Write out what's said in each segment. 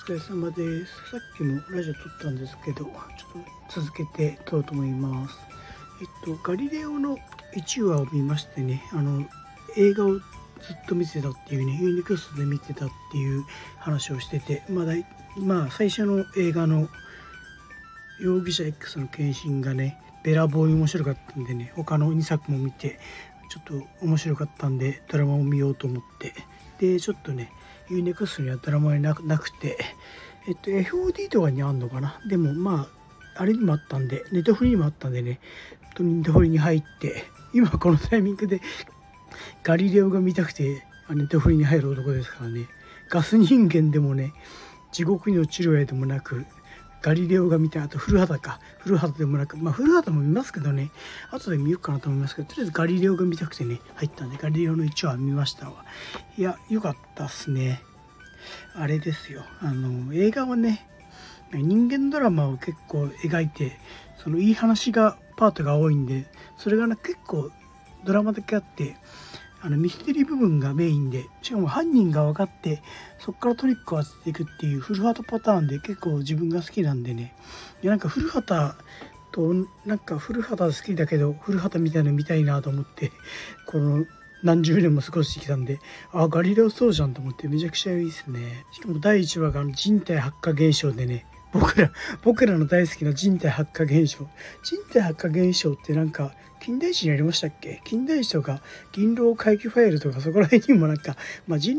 疲れ様です。さっきもラジオ撮ったんですけど、ちょっと続けて撮ろうと思います。ガリレオの1話を見ましてね、映画をずっと見てたっていうね、ユニクストで見てたっていう話をしてて、最初の映画の容疑者 X の献身がね、べらぼうに面白かったんでね、他の2作も見て、ちょっと面白かったんで、ドラマを見ようと思って、で、ちょっとね、ユニクストにはドラマになくて、FOD とかにあんのかな。でもあれにもあったんで、ネットフリにもあったんでね、ネットフリに入って、今このタイミングでガリレオが見たくて、ネットフリに入る男ですからね、ガス人間でもね、地獄に落ちる絵でもなく、ガリレオが見た、あと古畑でもなく、古畑も見ますけどね、後で見ようかなと思いますけど、とりあえずガリレオが見たくてね、入ったんで、ガリレオの1話見ましたわ。いや、良かったっすね。あれですよ、映画はね、人間ドラマを結構描いて、そのいい話がパートが多いんで、それがね、結構ドラマだけあって、ミステリー部分がメインで、しかも犯人が分かってそこからトリックを当てていくっていう古畑パターンで結構自分が好きなんでね。いや、なんか古畑好きだけど古畑みたいなの見たいなと思って、この何十年も過ごしてきたんで、ガリレオそうじゃんと思って、めちゃくちゃいいですね。しかも第1話が人体発火現象でね、僕らの大好きな人体発火現象ってなんか金田一にありましたっけ？金田一とか銀狼回帰ファイルとか、そこら辺にもなんか、人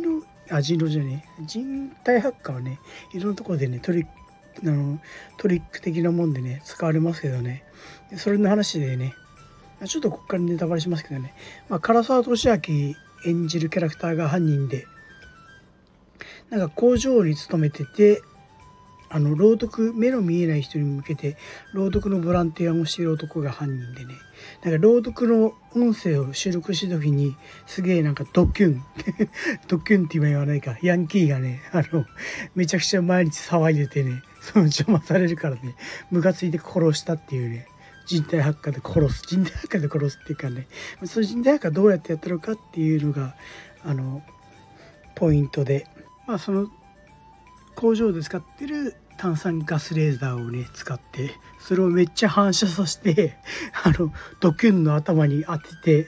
体発火はね、いろんなところでね、トリック的なもんでね、使われますけどね。それの話でね、ちょっとここからネタバレしますけどね、唐沢寿明演じるキャラクターが犯人で、なんか工場に勤めてて、目の見えない人に向けて朗読のボランティアをしている男が犯人でね、なんか朗読の音声を収録した時に、すげえなんかドキュンって今言わないか、ヤンキーがね、めちゃくちゃ毎日騒いでてね、その邪魔されるからね、ムカついて殺したっていうね、人体発火で殺すっていうかね、その人体発火どうやってやったのかっていうのがポイントで、その工場で使ってる炭酸ガスレーザーをね使って、それをめっちゃ反射させて、ドキュンの頭に当てて、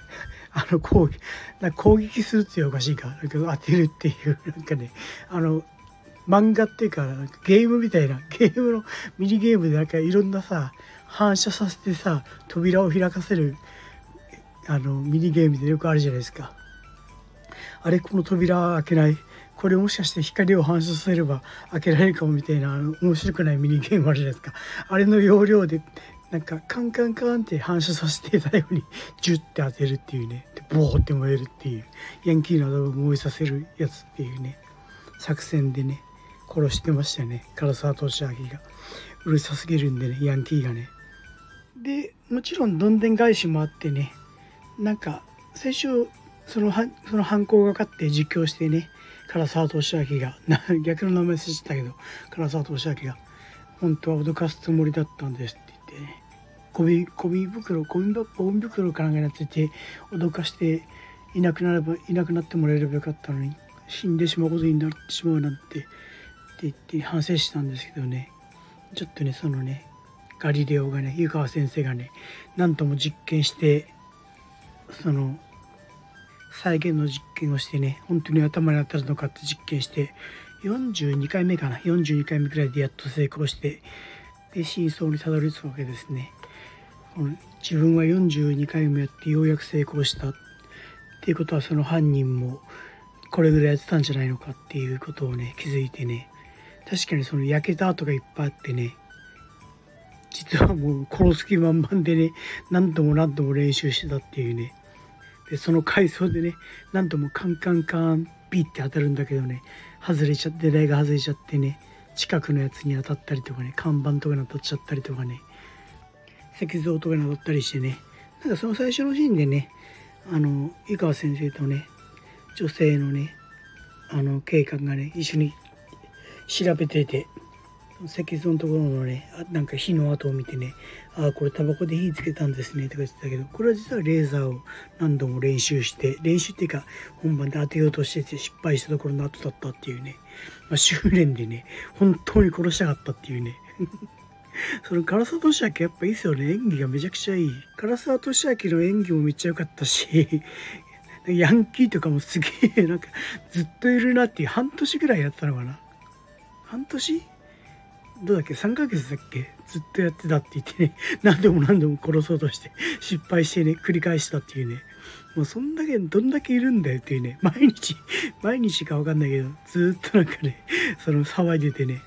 攻撃するっていうおかしいか、なんか当てるっていう、なんかね、漫画っていうか、ゲームみたいな、ゲームのミニゲームでなんかいろんなさ、反射させてさ、扉を開かせるミニゲームでよくあるじゃないですか。あれ、この扉開けない、これもしかして光を反射させれば開けられるかもみたいな、面白くないミニゲームあるじゃないですか。あれの要領でなんかカンカンカンって反射させて、最後にジュッて当てるっていうね、でボーって燃えるっていう、ヤンキーなどを燃えさせるやつっていうね、作戦でね殺してましたよね、唐沢寿明が。うるさすぎるんでね、ヤンキーがね。でもちろんどんでん返しもあってね、なんか最初その犯行がかって実況してね、唐沢寿明が逆の名前してたけど、唐沢寿明が本当は脅かすつもりだったんですって言ってね、ゴミ袋かなんかになってて、脅かしていなくなってもらえればよかったのに、死んでしまうことになってしまうなんてって言って反省したんですけどね、ちょっとね、そのねガリレオがね、湯川先生がね、なんとも実験して、その再現の実験をしてね、本当に頭に当たるのかって実験して、42回目くらいでやっと成功して、で真相にたどり着くわけですね。自分は42回もやってようやく成功したっていうことは、その犯人もこれぐらいやってたんじゃないのかっていうことをね気づいてね、確かにその焼けた跡がいっぱいあってね、実はもう殺す気満々でね、何度も練習してたっていうね。でその階層でね、何度もカンカンカンピッて当たるんだけどね、狙いが外れちゃってね、近くのやつに当たったりとかね、看板とかに当たっちゃったりとかね、石像とかに当たったりしてね、なんかその最初のシーンでね、湯川先生とね、女性のね、警官がね一緒に調べてて、 石像のところのね、なんか火の跡を見てね、ああこれタバコで火つけたんですねとか言ってたけど、これは実はレーザーを何度も練習っていうか本番で当てようとしてて失敗したところの跡だったっていうね、修練でね本当に殺したかったっていうねその唐沢寿明やっぱいいですよね。演技がめちゃくちゃいい。唐沢寿明の演技もめっちゃ良かったしヤンキーとかもすげえなんかずっといるなっていう、半年ぐらいやったのかな、半年どうだっけ、3ヶ月だっけ、ずっとやってたって言ってね、何度も何度も殺そうとして失敗してね、繰り返したっていうね、もうそんだけどんだけいるんだよっていうね、毎日か分かんないけどずっとなんかねその騒いでてね、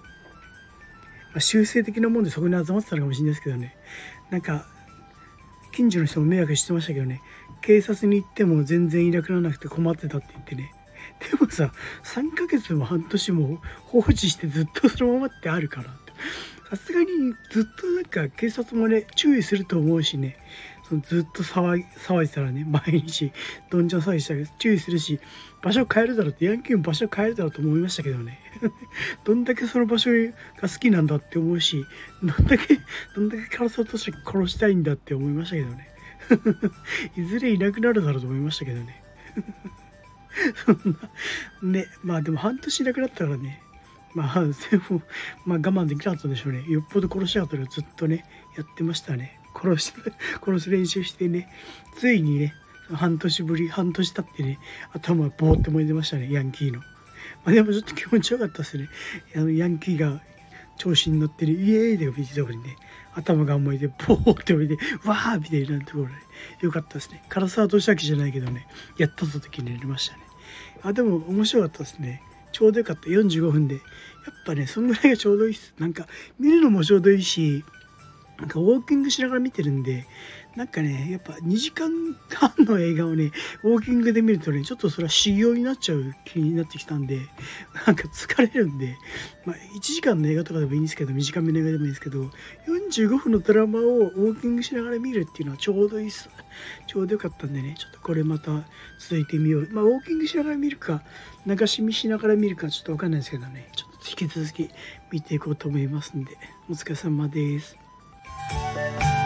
修正的なもんでそこに集まってたのかもしれないですけどね、なんか近所の人も迷惑してましたけどね、警察に行っても全然いなくならなくて困ってたって言ってね。でもさ、3ヶ月も半年も放置してずっとそのままってあるから、さすがにずっとなんか警察もね注意すると思うしね、そのずっと騒いでたらね、毎日どんちゃん騒ぎしたら注意するし、場所変えるだろうって、ヤンキーも場所変えるだろうと思いましたけどねどんだけその場所が好きなんだって思うし、どんだけ唐沢として殺したいんだって思いましたけどねいずれいなくなるだろうと思いましたけどねそんなね、でも半年いなくなったからね、でも我慢できなかったんでしょうね。よっぽど殺し屋とずっとねやってましたね。殺す練習してね、ついにね半年経ってね、頭がボーって燃えてましたね、ヤンキーの。でもちょっと気持ちよかったですね。ヤンキーが調子に乗ってるイエーイでビーチとこにね、頭が燃えてボーって燃えてわーみたいなところでよかったですね。唐沢寿明じゃないけどね、やった時にやりましたね。でも面白かったですね。ちょうどよかった。45分でやっぱねそんぐらいがちょうどいいっす。なんか見るのもちょうどいいし、なんかウォーキングしながら見てるんで、なんかねやっぱ2時間半の映画をねウォーキングで見るとね、ちょっとそれは修行になっちゃう気になってきたんで、なんか疲れるんで、1時間の映画とかでもいいんですけど、短めの映画でもいいんですけど、45分のドラマをウォーキングしながら見るっていうのはちょうどいいっす。ちょうどよかったんでね、ちょっとこれまた続いてみよう。ウォーキングしながら見るか流し見しながら見るかちょっと分かんないですけどね、ちょっと引き続き見ていこうと思いますんで、お疲れ様です。